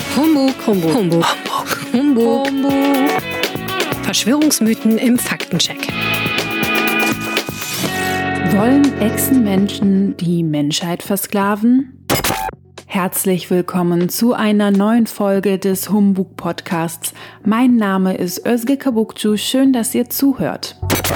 Humbug. Verschwörungsmythen im Faktencheck. Wollen Echsenmenschen die Menschheit versklaven? Herzlich willkommen zu einer neuen Folge des Humbug-Podcasts. Mein Name ist Özge Kabukcu, schön, dass ihr zuhört.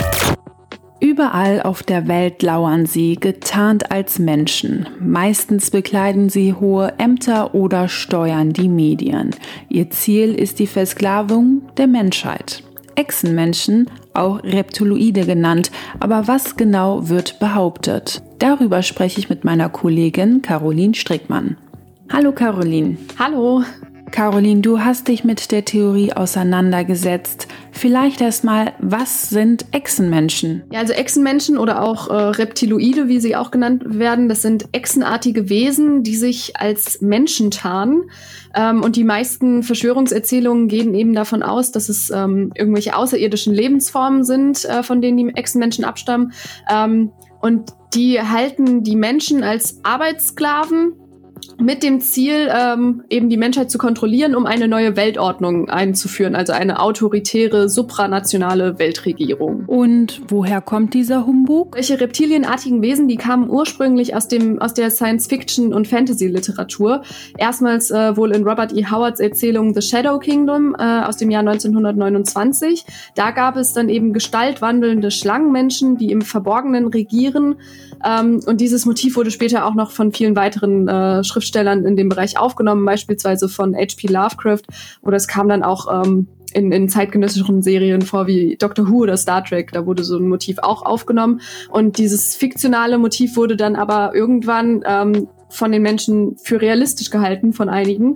Überall auf der Welt lauern sie, getarnt als Menschen. Meistens bekleiden sie hohe Ämter oder steuern die Medien. Ihr Ziel ist die Versklavung der Menschheit. Echsenmenschen, auch Reptiloide genannt. Aber was genau wird behauptet? Darüber spreche ich mit meiner Kollegin Caroline Strickmann. Hallo Caroline. Hallo. Caroline, du hast dich mit der Theorie auseinandergesetzt. Vielleicht erstmal, was sind Echsenmenschen? Ja, also Echsenmenschen oder auch Reptiloide, wie sie auch genannt werden, das sind echsenartige Wesen, die sich als Menschen tarnen. Und die meisten Verschwörungserzählungen gehen eben davon aus, dass es irgendwelche außerirdischen Lebensformen sind, von denen die Echsenmenschen abstammen. Und die halten die Menschen als Arbeitssklaven mit dem Ziel, eben die Menschheit zu kontrollieren, um eine neue Weltordnung einzuführen, also eine autoritäre, supranationale Weltregierung. Und woher kommt dieser Humbug? Solche reptilienartigen Wesen, die kamen ursprünglich aus der Science-Fiction- und Fantasy-Literatur. Erstmals wohl in Robert E. Howards Erzählung The Shadow Kingdom aus dem Jahr 1929. Da gab es dann eben gestaltwandelnde Schlangenmenschen, die im Verborgenen regieren. Und dieses Motiv wurde später auch noch von vielen weiteren Schriftstellern in dem Bereich aufgenommen, beispielsweise von H.P. Lovecraft, oder es kam dann auch in zeitgenössischen Serien vor wie Doctor Who oder Star Trek, da wurde so ein Motiv auch aufgenommen und dieses fiktionale Motiv wurde dann aber irgendwann von den Menschen für realistisch gehalten, von einigen.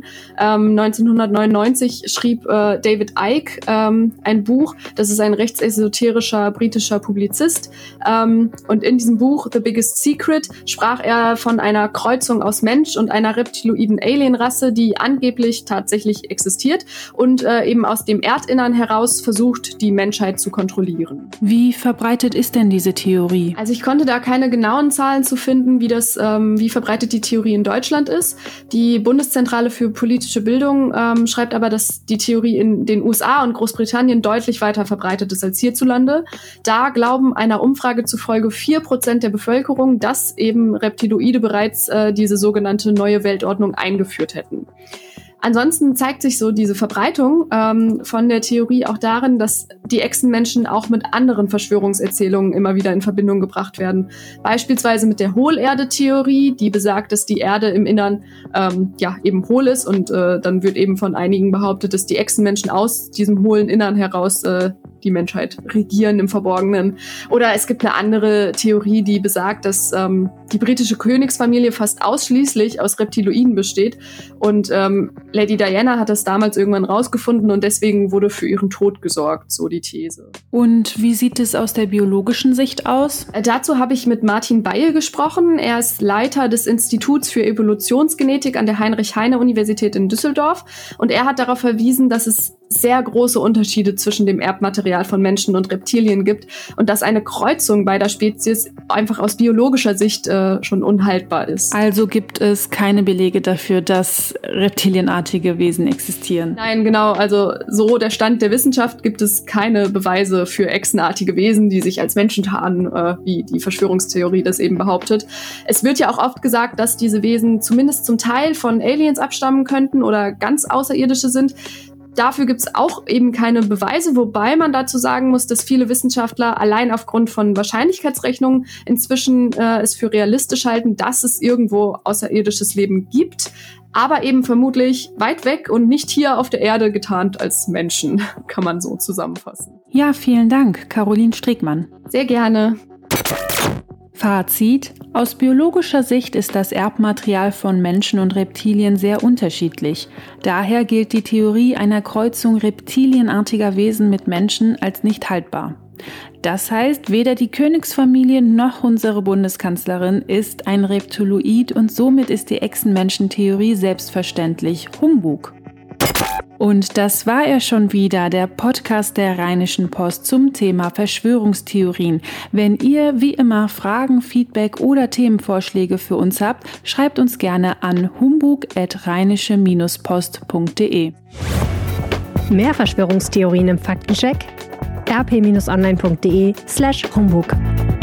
1999 schrieb David Icke ein Buch, das ist ein rechtsesoterischer britischer Publizist. Und in diesem Buch The Biggest Secret sprach er von einer Kreuzung aus Mensch und einer reptiloiden Alienrasse, die angeblich tatsächlich existiert und eben aus dem Erdinnern heraus versucht, die Menschheit zu kontrollieren. Wie verbreitet ist denn diese Theorie? Also ich konnte da keine genauen Zahlen zu finden, wie verbreitet die Theorie in Deutschland ist. Die Bundeszentrale für politische Bildung schreibt aber, dass die Theorie in den USA und Großbritannien deutlich weiter verbreitet ist als hierzulande. Da glauben einer Umfrage zufolge 4% der Bevölkerung, dass eben Reptiloide bereits diese sogenannte neue Weltordnung eingeführt hätten. Ansonsten zeigt sich so diese Verbreitung von der Theorie auch darin, dass die Echsenmenschen auch mit anderen Verschwörungserzählungen immer wieder in Verbindung gebracht werden. Beispielsweise mit der Hohlerde-Theorie, die besagt, dass die Erde im Innern eben hohl ist und dann wird eben von einigen behauptet, dass die Echsenmenschen aus diesem hohlen Innern heraus die Menschheit regieren im Verborgenen. Oder es gibt eine andere Theorie, die besagt, dass die britische Königsfamilie fast ausschließlich aus Reptiloiden besteht und Lady Diana hat das damals irgendwann rausgefunden und deswegen wurde für ihren Tod gesorgt, so die These. Und wie sieht es aus der biologischen Sicht aus? Dazu habe ich mit Martin Beil gesprochen. Er ist Leiter des Instituts für Evolutionsgenetik an der Heinrich-Heine-Universität in Düsseldorf und er hat darauf verwiesen, dass es sehr große Unterschiede zwischen dem Erbmaterial von Menschen und Reptilien gibt und dass eine Kreuzung beider Spezies einfach aus biologischer Sicht schon unhaltbar ist. Also gibt es keine Belege dafür, dass reptilienartige Wesen existieren? Nein, genau. Also so der Stand der Wissenschaft gibt es keine Beweise für echsenartige Wesen, die sich als Menschen tarnen, wie die Verschwörungstheorie das eben behauptet. Es wird ja auch oft gesagt, dass diese Wesen zumindest zum Teil von Aliens abstammen könnten oder ganz Außerirdische sind. Dafür gibt es auch eben keine Beweise, wobei man dazu sagen muss, dass viele Wissenschaftler allein aufgrund von Wahrscheinlichkeitsrechnungen inzwischen es für realistisch halten, dass es irgendwo außerirdisches Leben gibt, aber eben vermutlich weit weg und nicht hier auf der Erde getarnt als Menschen, kann man so zusammenfassen. Ja, vielen Dank, Caroline Strickmann. Sehr gerne. Fazit: Aus biologischer Sicht ist das Erbmaterial von Menschen und Reptilien sehr unterschiedlich. Daher gilt die Theorie einer Kreuzung reptilienartiger Wesen mit Menschen als nicht haltbar. Das heißt, weder die Königsfamilie noch unsere Bundeskanzlerin ist ein Reptiloid und somit ist die Echsenmenschen-Theorie selbstverständlich Humbug. Und das war er schon wieder, der Podcast der Rheinischen Post zum Thema Verschwörungstheorien. Wenn ihr wie immer Fragen, Feedback oder Themenvorschläge für uns habt, schreibt uns gerne an humbug@rheinische-post.de. Mehr Verschwörungstheorien im Faktencheck? rp-online.de/humbug